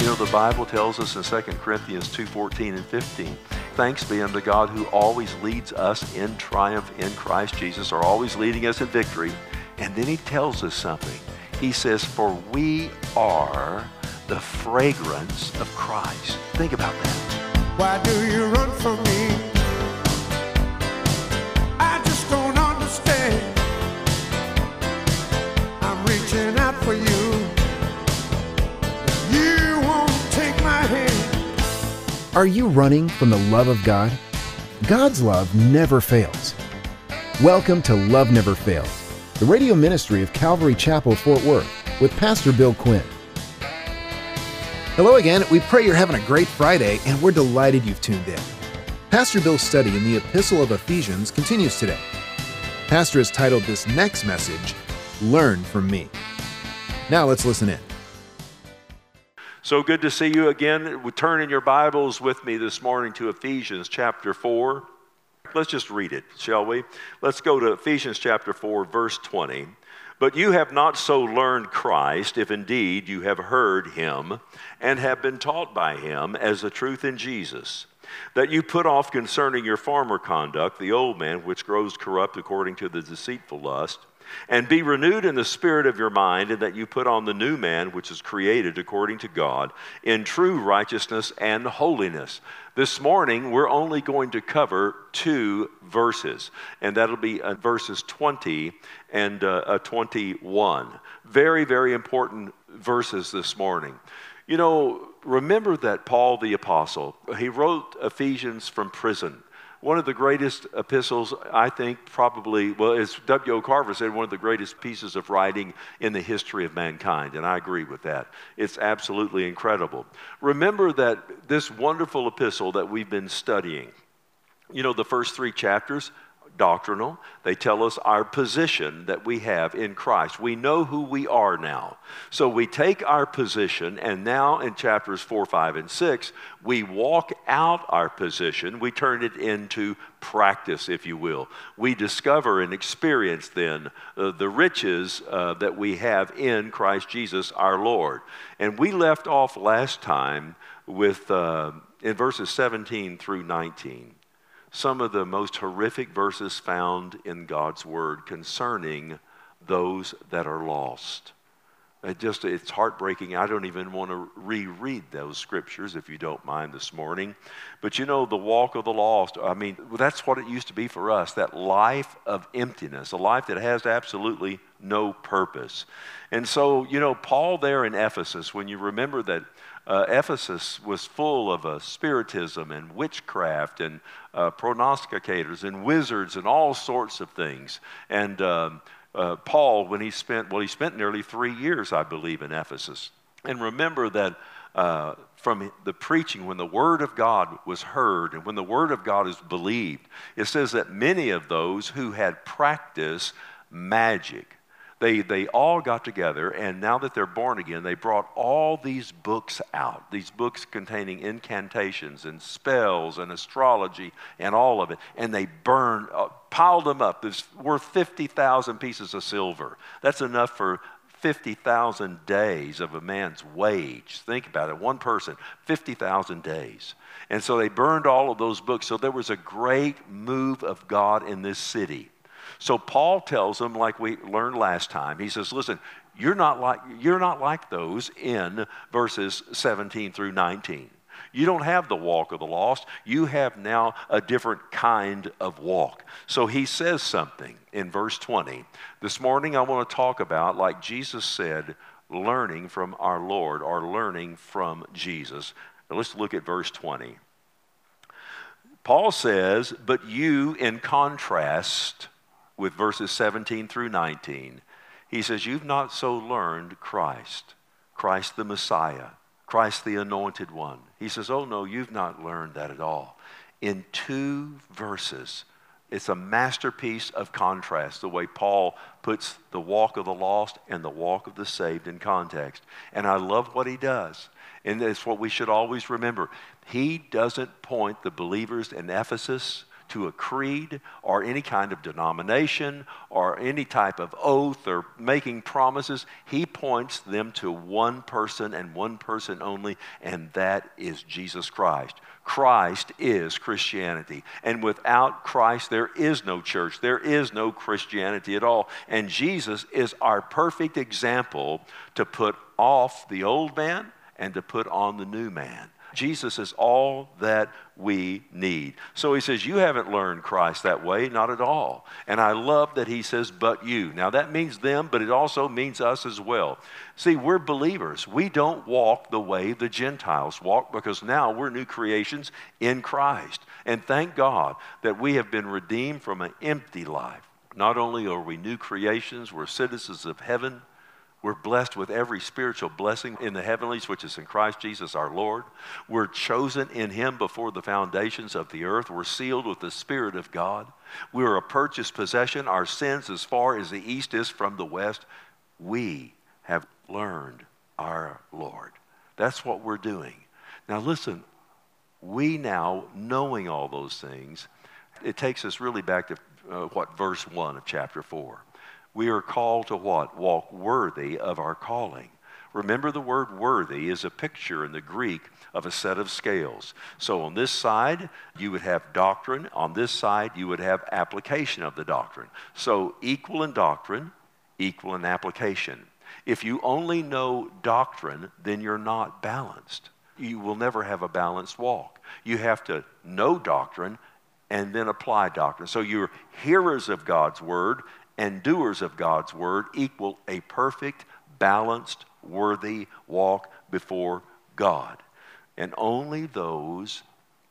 know, the Bible tells us in 2 Corinthians 2:14 and 15, thanks be unto God who always leads us in triumph in Christ Jesus, or always leading us in victory. And then he tells us something. He says, for we are the fragrance of Christ. Think about that. Why do you run from me? I just don't understand. I'm reaching out for you. You won't take my hand. Are you running from the love of God? God's love never fails. Welcome to Love Never Fails, the radio ministry of Calvary Chapel, Fort Worth, with Pastor Bill Quinn. Hello again. We pray you're having a great Friday, and we're delighted you've tuned in. Pastor Bill's study in the Epistle of Ephesians continues today. Pastor has titled this next message, Learn from Me. Now let's listen in. So good to see you again. Turn in your Bibles with me this morning to Ephesians chapter 4. Let's just read it, shall we? Let's go to Ephesians chapter 4, verse 20. But you have not so learned Christ, if indeed you have heard him and have been taught by him as the truth in Jesus, that you put off concerning your former conduct the old man which grows corrupt according to the deceitful lust, and be renewed in the spirit of your mind, and that you put on the new man which is created according to God in true righteousness and holiness. This morning we're only going to cover 2 verses, and that'll be verses 20 and 21. Very, very important verses this morning. You know, remember that Paul the Apostle, he wrote Ephesians from prison. One of the greatest epistles, I think, probably, well, as W.O. Carver said, one of the greatest pieces of writing in the history of mankind, and I agree with that. It's absolutely incredible. Remember that this wonderful epistle that we've been studying, you know, the first 3 chapters, doctrinal. They tell us our position that we have in Christ. We know who we are now. So we take our position, and now in chapters 4, 5, and 6, we walk out our position. We turn it into practice, if you will. We discover and experience then the riches that we have in Christ Jesus our Lord. And we left off last time with in verses 17 through 19. Some of the most horrific verses found in God's Word concerning those that are lost. It's heartbreaking. I don't even want to reread those scriptures, if you don't mind, this morning. But you know, the walk of the lost, I mean, that's what it used to be for us, that life of emptiness, a life that has absolutely no purpose. And so, you know, Paul there in Ephesus, when you remember that Ephesus was full of spiritism and witchcraft and prognosticators and wizards and all sorts of things. And Paul, when he spent nearly 3 years, I believe, in Ephesus. And remember that from the preaching, when the Word of God was heard and when the Word of God is believed, it says that many of those who had practiced magic, they all got together, and now that they're born again, they brought all these books out, these books containing incantations and spells and astrology and all of it, and they piled them up. It's worth 50,000 pieces of silver. That's enough for 50,000 days of a man's wage. Think about it, one person, 50,000 days. And so they burned all of those books. So there was a great move of God in this city. So Paul tells them, like we learned last time, he says, listen, you're not like those in verses 17 through 19. You don't have the walk of the lost. You have now a different kind of walk. So he says something in verse 20. This morning I want to talk about, like Jesus said, learning from our Lord, or learning from Jesus. Now let's look at verse 20. Paul says, but you, in contrast with verses 17 through 19, he says, you've not so learned Christ the Messiah, Christ the Anointed One. He says, oh no, you've not learned that at all. In 2 verses, it's a masterpiece of contrast, the way Paul puts the walk of the lost and the walk of the saved in context. And I love what he does. And it's what we should always remember. He doesn't point the believers in Ephesus to a creed or any kind of denomination or any type of oath or making promises. He points them to one person and one person only, and that is Jesus Christ. Christ is Christianity. And without Christ, there is no church. There is no Christianity at all. And Jesus is our perfect example to put off the old man and to put on the new man. Jesus is all that we need. So he says, you haven't learned Christ that way, not at all. And I love that he says, but you. Now that means them, but it also means us as well. See, we're believers. We don't walk the way the Gentiles walk because now we're new creations in Christ. And thank God that we have been redeemed from an empty life. Not only are we new creations, we're citizens of heaven. We're blessed with every spiritual blessing in the heavenlies, which is in Christ Jesus our Lord. We're chosen in him before the foundations of the earth. We're sealed with the Spirit of God. We're a purchased possession. Our sins as far as the east is from the west. We have learned our Lord. That's what we're doing. Now listen, we now, knowing all those things, it takes us really back to verse 1 of chapter 4. We are called to what? Walk worthy of our calling. Remember, the word worthy is a picture in the Greek of a set of scales. So on this side, you would have doctrine. On this side, you would have application of the doctrine. So equal in doctrine, equal in application. If you only know doctrine, then you're not balanced. You will never have a balanced walk. You have to know doctrine and then apply doctrine. So you're hearers of God's word and doers of God's word equal a perfect, balanced, worthy walk before God. And only those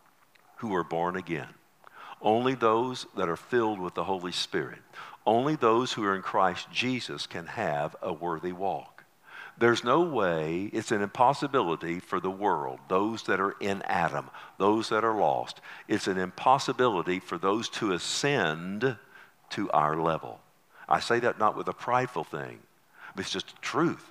who are born again, only those that are filled with the Holy Spirit, only those who are in Christ Jesus can have a worthy walk. There's no way, it's an impossibility for the world, those that are in Adam, those that are lost. It's an impossibility for those to ascend to our level. I say that not with a prideful thing, but it's just truth.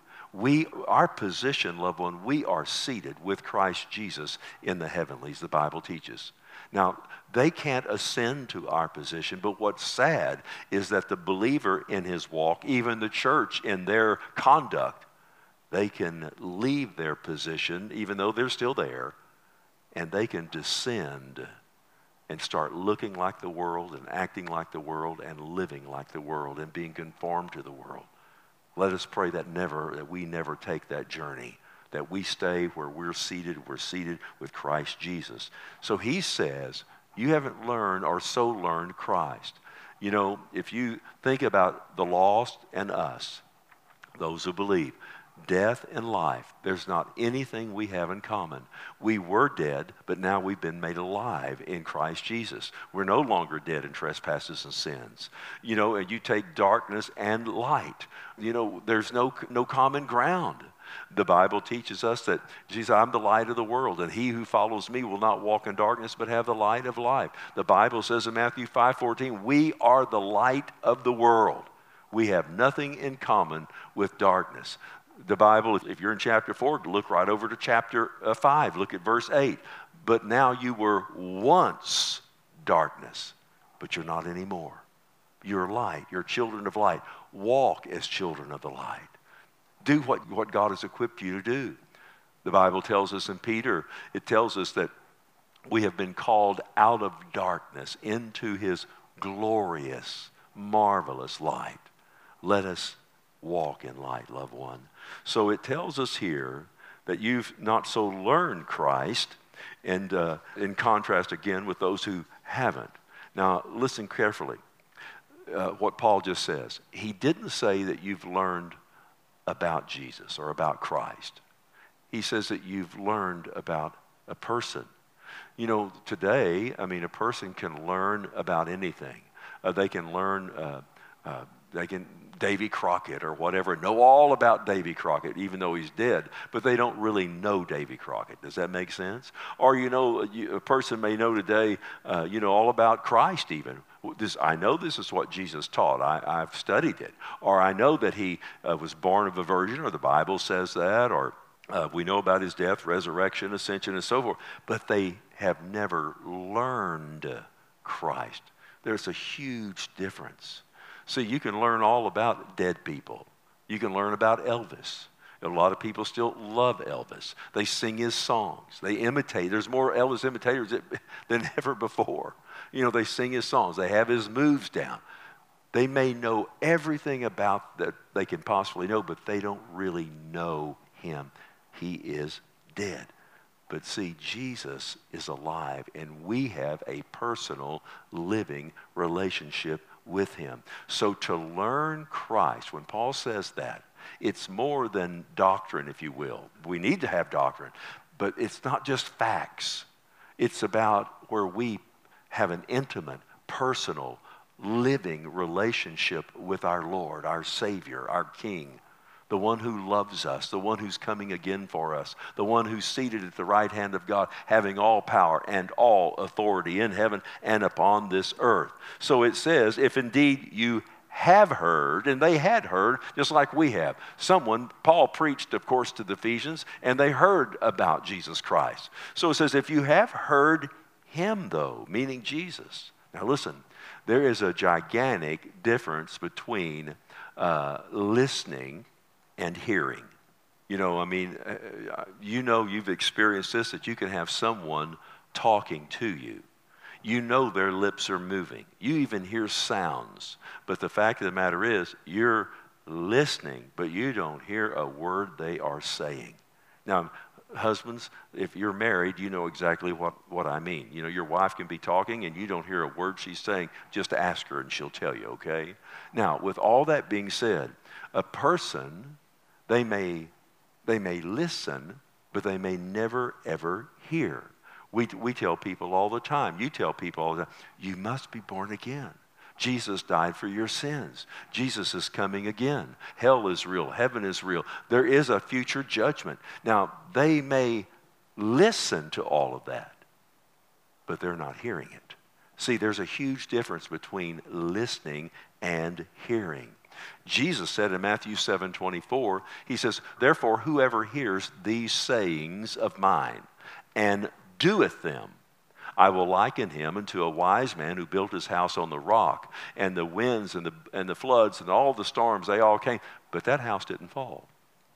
Our position, loved one, we are seated with Christ Jesus in the heavenlies, the Bible teaches. Now, they can't ascend to our position, but what's sad is that the believer in his walk, even the church in their conduct, they can leave their position, even though they're still there, and they can descend and start looking like the world and acting like the world and living like the world and being conformed to the world. Let us pray that we never take that journey, that we stay where we're seated with Christ Jesus. So he says, you haven't learned or so learned Christ. You know, if you think about the lost and us, those who believe, death and life, there's not anything we have in common. We were dead, but now we've been made alive in Christ Jesus. We're no longer dead in trespasses and sins. You know, and you take darkness and light. You know, there's no common ground. The Bible teaches us that Jesus, I'm the light of the world, and he who follows me will not walk in darkness, but have the light of life. The Bible says in Matthew 5:14, we are the light of the world. We have nothing in common with darkness. The Bible, if you're in chapter 4, look right over to chapter 5. Look at verse 8. But now you were once darkness, but you're not anymore. You're light. You're children of light. Walk as children of the light. Do what God has equipped you to do. The Bible tells us in Peter, it tells us that we have been called out of darkness into his glorious, marvelous light. Let us walk in light, loved one. So it tells us here that you've not so learned Christ, and in contrast again with those who haven't. Now listen carefully what Paul just says. He didn't say that you've learned about Jesus or about Christ. He says that you've learned about a person. You know, today, I mean, a person can learn about anything. They can learn, Davy Crockett or whatever, know all about Davy Crockett, even though he's dead, but they don't really know Davy Crockett. Does that make sense? Or, you know, a person may know today, all about Christ even. I know this is what Jesus taught. I've studied it. Or I know that he was born of a virgin, or the Bible says that, or we know about his death, resurrection, ascension, and so forth. But they have never learned Christ. There's a huge difference. See, you can learn all about dead people. You can learn about Elvis. A lot of people still love Elvis. They sing his songs. They imitate. There's more Elvis imitators than ever before. You know, they sing his songs. They have his moves down. They may know everything about that they can possibly know, but they don't really know him. He is dead. But see, Jesus is alive, and we have a personal, living relationship with him. So to learn Christ, when Paul says that, it's more than doctrine, if you will. We need to have doctrine, but it's not just facts. It's about where we have an intimate, personal, living relationship with our Lord, our Savior, our King, the one who loves us, the one who's coming again for us, the one who's seated at the right hand of God, having all power and all authority in heaven and upon this earth. So it says, if indeed you have heard, and they had heard, just like we have. Paul preached, of course, to the Ephesians, and they heard about Jesus Christ. So it says, if you have heard him, though, meaning Jesus. Now listen, there is a gigantic difference between listening and hearing. You know, I mean, you've experienced this, that you can have someone talking to you. You know their lips are moving. You even hear sounds. But the fact of the matter is, you're listening, but you don't hear a word they are saying. Now, husbands, if you're married, you know exactly what I mean. You know, your wife can be talking and you don't hear a word she's saying. Just ask her and she'll tell you, okay? Now, with all that being said, a person, they may listen, but they may never, ever hear. We tell people all the time, you tell people all the time, you must be born again. Jesus died for your sins. Jesus is coming again. Hell is real. Heaven is real. There is a future judgment. Now, they may listen to all of that, but they're not hearing it. See, there's a huge difference between listening and hearing. Jesus said in Matthew 7:24, he says, therefore, whoever hears these sayings of mine and doeth them, I will liken him unto a wise man who built his house on the rock, and the winds and the floods and all the storms, they all came, but that house didn't fall.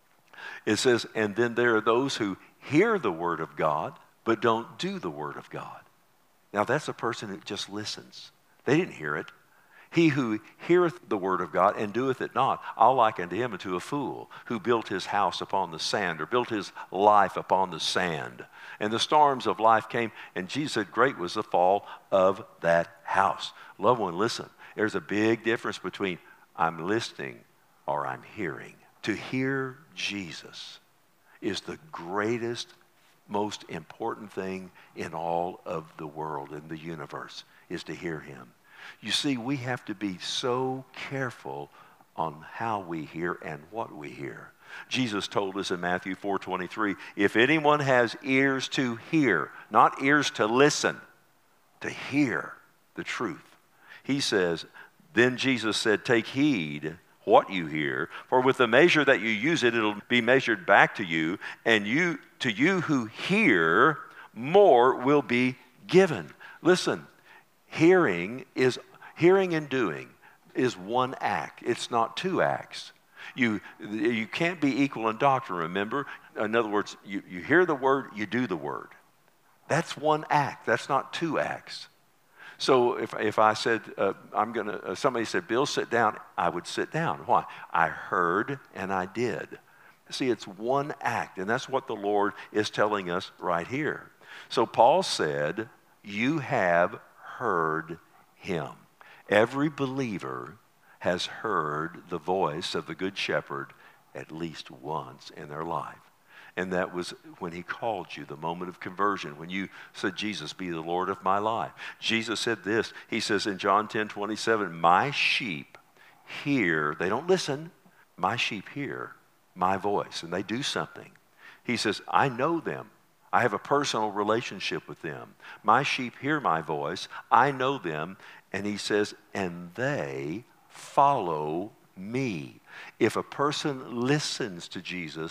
It says, and then there are those who hear the word of God, but don't do the word of God. Now that's a person who just listens. They didn't hear it. He who heareth the word of God and doeth it not, I'll liken to him unto a fool who built his house upon the sand, or built his life upon the sand. And the storms of life came, and Jesus said, great was the fall of that house. Loved one, listen, there's a big difference between I'm listening or I'm hearing. To hear Jesus is the greatest, most important thing in all of the world, in the universe, is to hear him. You see, we have to be so careful on how we hear and what we hear. Jesus told us in Matthew 4:23, if anyone has ears to hear, not ears to listen, to hear the truth. He says, then Jesus said, take heed what you hear, for with the measure that you use it, it'll be measured back to you, and to you who hear, more will be given. Listen, hearing and doing is one act. It's not two acts. You can't be equal in doctrine, remember? In other words, you hear the word, you do the word. That's one act. That's not two acts. So if I said, somebody said, Bill, sit down, I would sit down. Why? I heard and I did. See, it's one act, and that's what the Lord is telling us right here. So Paul said, you have heard him. Every believer has heard the voice of the Good Shepherd at least once in their life. And that was when he called you, the moment of conversion, when you said, Jesus, be the Lord of my life. Jesus said this, he says in John 10:27, my sheep hear, they don't listen, my sheep hear my voice, and they do something. He says, I know them. I have a personal relationship with them. My sheep hear my voice. I know them. And he says, and they follow me. If a person listens to Jesus,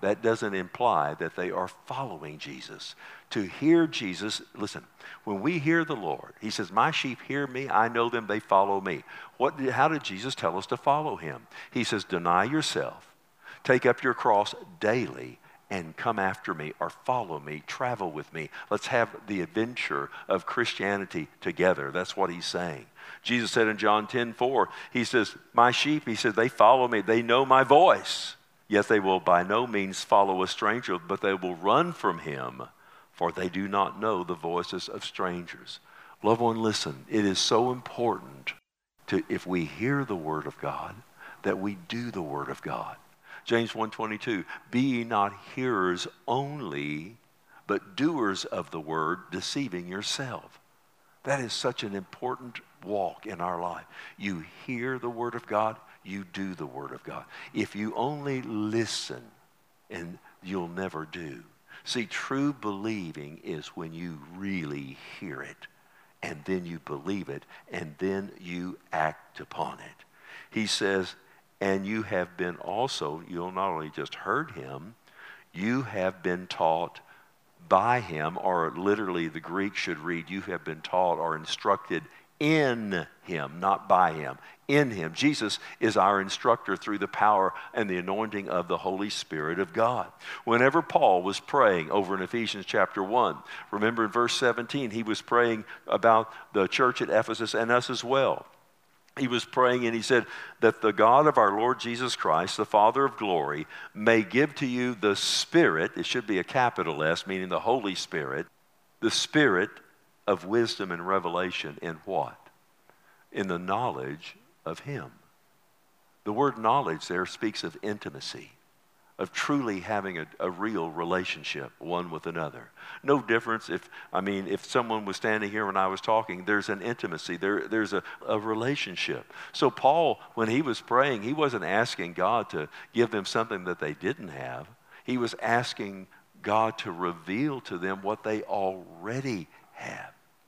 that doesn't imply that they are following Jesus. To hear Jesus, listen, when we hear the Lord, he says, my sheep hear me, I know them, they follow me. How did Jesus tell us to follow him? He says, deny yourself, take up your cross daily, and come after me, or follow me, travel with me. Let's have the adventure of Christianity together. That's what he's saying. Jesus said in John 10:4, he says, my sheep, he said, they follow me, they know my voice. Yet they will by no means follow a stranger, but they will run from him, for they do not know the voices of strangers. Loved one, listen, it is so important if we hear the word of God, that we do the word of God. James 1:22, be ye not hearers only, but doers of the word, deceiving yourself. That is such an important walk in our life. You hear the word of God, you do the word of God. If you only listen, and you'll never do. See, true believing is when you really hear it, and then you believe it, and then you act upon it. He says, and you have been also, you'll not only just heard him, you have been taught by him, or literally the Greek should read, you have been taught or instructed in him, not by him, in him. Jesus is our instructor through the power and the anointing of the Holy Spirit of God. Whenever Paul was praying over in Ephesians chapter 1, remember in verse 17, he was praying about the church at Ephesus and us as well. He was praying and he said that the God of our Lord Jesus Christ, the Father of glory, may give to you the Spirit, it should be a capital S, meaning the Holy Spirit, the Spirit of wisdom and revelation in what? In the knowledge of him. The word knowledge there speaks of intimacy, of truly having a real relationship one with another. No difference if someone was standing here when I was talking, there's an intimacy, there's a relationship. So Paul, when he was praying, he wasn't asking God to give them something that they didn't have. He was asking God to reveal to them what they already have.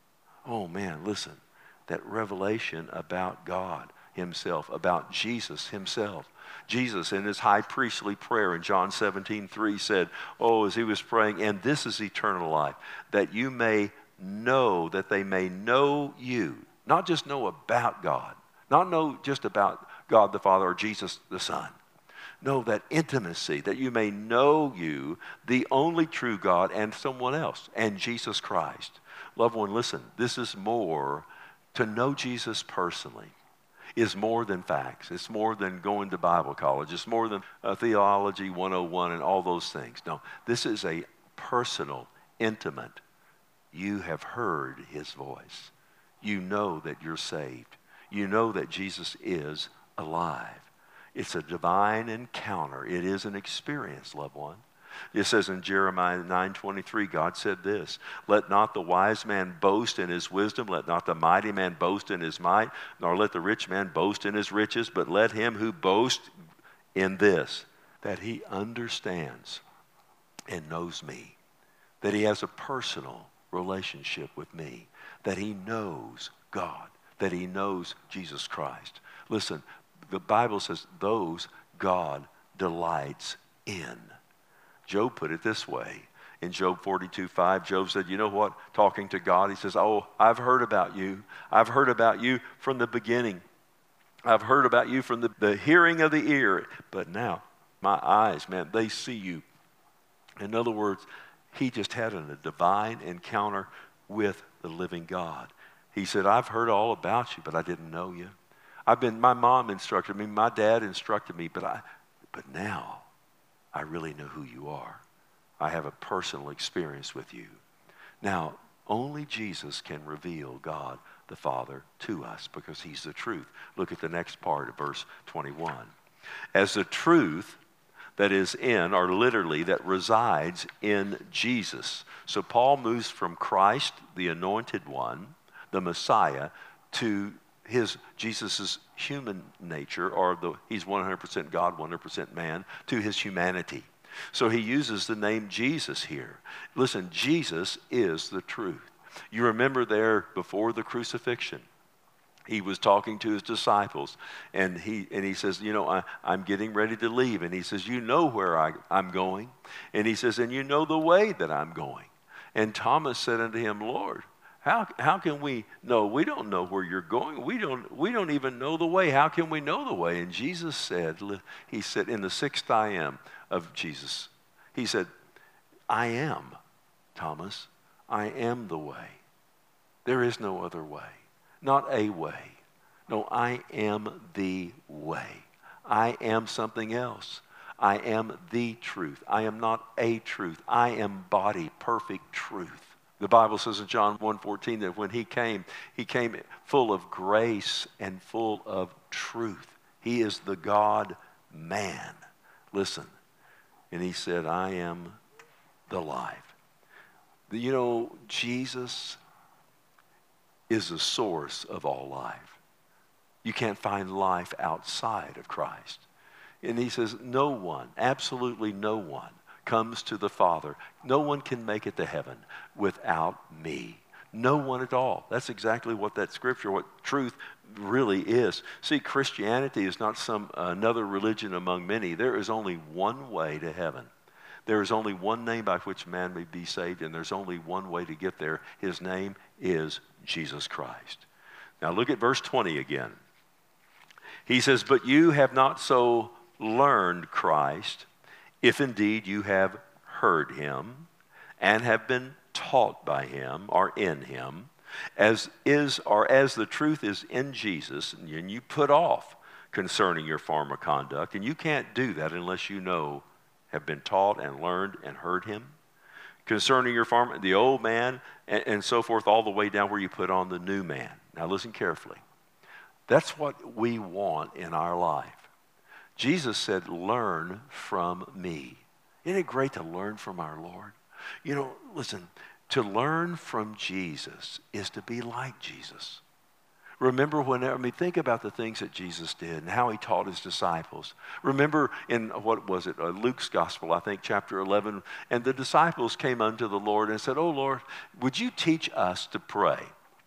Oh man, listen, that revelation about God himself, about Jesus himself. Jesus in his high priestly prayer in John 17:3 said, as he was praying, and this is eternal life, that you may know, that they may know you, not just know about God, not know just about God the Father or Jesus the Son. No, that intimacy, that you may know you, the only true God, and someone else, and Jesus Christ. Loved one, listen, this is more, to know Jesus personally is more than facts. It's more than going to Bible college. It's more than Theology 101 and all those things. No, this is a personal, intimate. You have heard his voice. You know that you're saved. You know that Jesus is alive. It's a divine encounter. It is an experience, loved one. It says in Jeremiah 9:23, God said this, let not the wise man boast in his wisdom, let not the mighty man boast in his might, nor let the rich man boast in his riches, but let him who boasts in this, that he understands and knows me, that he has a personal relationship with me, that he knows God, that he knows Jesus Christ. Listen, the Bible says those God delights in. Job put it this way. In Job 42:5, Job said, you know what? Talking to God, he says, I've heard about you. I've heard about you from the beginning. I've heard about you from the hearing of the ear. But now, my eyes, man, they see you. In other words, he just had a divine encounter with the living God. He said, I've heard all about you, but I didn't know you. My mom instructed me, my dad instructed me, but now I really know who you are. I have a personal experience with you. Now, only Jesus can reveal God the Father to us because he's the truth. Look at the next part of verse 21. As the truth that is in, or literally that resides in Jesus. So Paul moves from Christ, the anointed one, the Messiah, to Jesus' human nature, he's 100% God, 100% man, to his humanity. So he uses the name Jesus here. Listen, Jesus is the truth. You remember there before the crucifixion, he was talking to his disciples, and he says, I'm getting ready to leave. And he says, you know where I'm going. And he says, and you know the way that I'm going. And Thomas said unto him, Lord, how can we know? We don't know where you're going. We don't even know the way. How can we know the way? And Jesus said, he said in the 6th I am of Jesus, he said, I am, Thomas. I am the way. There is no other way. Not a way. No, I am the way. I am something else. I am the truth. I am not a truth. I embody perfect truth. The Bible says in John 1:14 that when he came full of grace and full of truth. He is the God-man. Listen. And he said, I am the life. Jesus is the source of all life. You can't find life outside of Christ. And he says, no one, absolutely no one, comes to the Father. No one can make it to heaven without me. No one at all. That's exactly what that scripture, what truth really is. See, Christianity is not another religion among many. There is only one way to heaven. There is only one name by which man may be saved, and there's only one way to get there. His name is Jesus Christ. Now look at verse 20 again. He says, but you have not so learned Christ, if indeed you have heard him and have been taught by him or in him, as the truth is in Jesus, and you put off concerning your former conduct, and you can't do that unless you have been taught and learned and heard him. Concerning your former, the old man, and so forth, all the way down where you put on the new man. Now listen carefully. That's what we want in our life. Jesus said, learn from me. Isn't it great to learn from our Lord? Listen, to learn from Jesus is to be like Jesus. Remember think about the things that Jesus did and how he taught his disciples. Remember in, Luke's gospel, I think, chapter 11, and the disciples came unto the Lord and said, oh Lord, would you teach us to pray?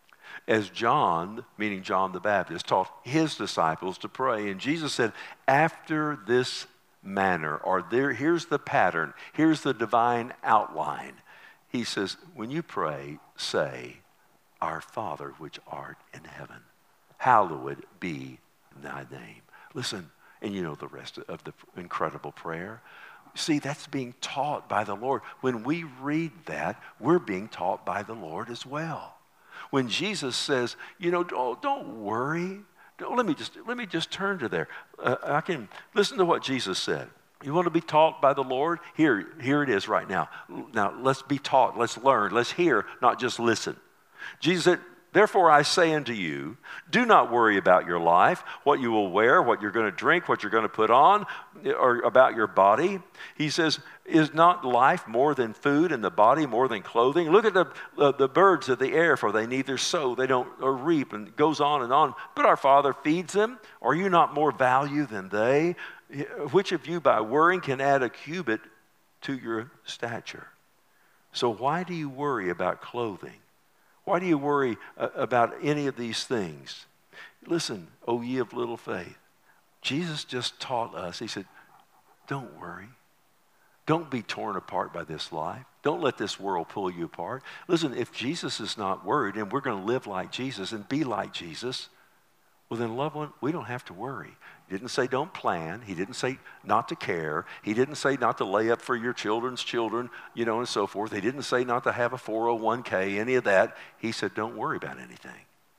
As John, meaning John the Baptist, taught his disciples to pray. And Jesus said, after this manner, or here's the pattern, here's the divine outline. He says, when you pray, say, our Father which art in heaven, hallowed be thy name. Listen, and you know the rest of the incredible prayer. See, that's being taught by the Lord. When we read that, we're being taught by the Lord as well. When Jesus says, don't worry. Let me just turn to there. I can listen to what Jesus said. You want to be taught by the Lord? Here it is right now. Now let's be taught. Let's learn. Let's hear, not just listen. Jesus said, therefore I say unto you, do not worry about your life, what you will wear, what you're going to drink, what you're going to put on, or about your body. He says, is not life more than food and the body more than clothing? Look at the birds of the air, for they neither sow, they don't reap, and it goes on and on. But our Father feeds them. Are you not more value than they? Which of you by worrying can add a cubit to your stature? So why do you worry about clothing? Why do you worry about any of these things? Listen, O ye of little faith. Jesus just taught us. He said, don't worry. Don't be torn apart by this life. Don't let this world pull you apart. Listen, if Jesus is not worried and we're going to live like Jesus and be like Jesus, well then, loved one, we don't have to worry. He didn't say don't plan. He didn't say not to care. He didn't say not to lay up for your children's children, and so forth. He didn't say not to have a 401k, any of that. He said don't worry about anything.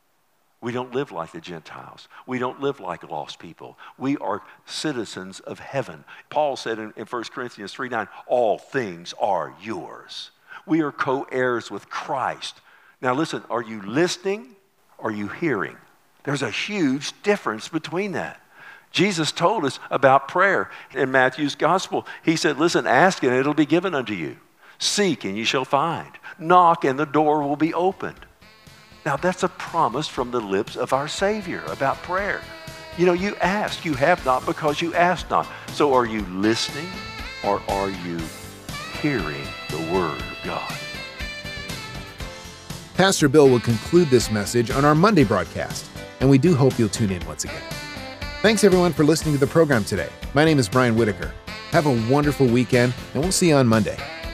We don't live like the Gentiles. We don't live like lost people. We are citizens of heaven. Paul said in 1 Corinthians 3:9, all things are yours. We are co-heirs with Christ. Now listen, are you listening? Or are you hearing? There's a huge difference between that. Jesus told us about prayer in Matthew's gospel. He said, listen, ask and it'll be given unto you. Seek and you shall find. Knock and the door will be opened. Now that's a promise from the lips of our Savior about prayer. You ask, you have not because you ask not. So are you listening or are you hearing the Word of God? Pastor Bill will conclude this message on our Monday broadcast. and we do hope you'll tune in once again. Thanks everyone for listening to the program today. My name is Brian Whitaker. Have a wonderful weekend, and we'll see you on Monday.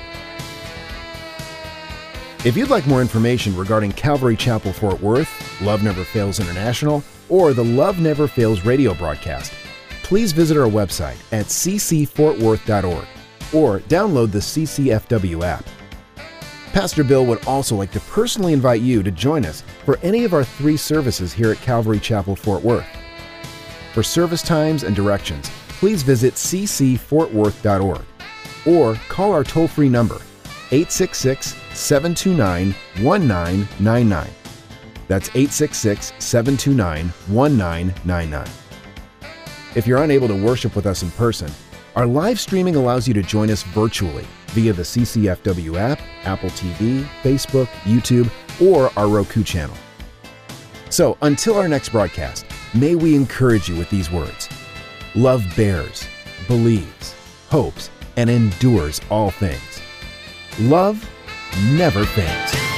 If you'd like more information regarding Calvary Chapel Fort Worth, Love Never Fails International, or the Love Never Fails radio broadcast, please visit our website at ccfortworth.org or download the CCFW app. Pastor Bill would also like to personally invite you to join us for any of our 3 services here at Calvary Chapel Fort Worth. For service times and directions, please visit ccfortworth.org or call our toll-free number, 866-729-1999. That's 866-729-1999. If you're unable to worship with us in person, our live streaming allows you to join us virtually via the CCFW app, Apple TV, Facebook, YouTube, or our Roku channel. So until our next broadcast, may we encourage you with these words. Love bears, believes, hopes, and endures all things. Love never fails.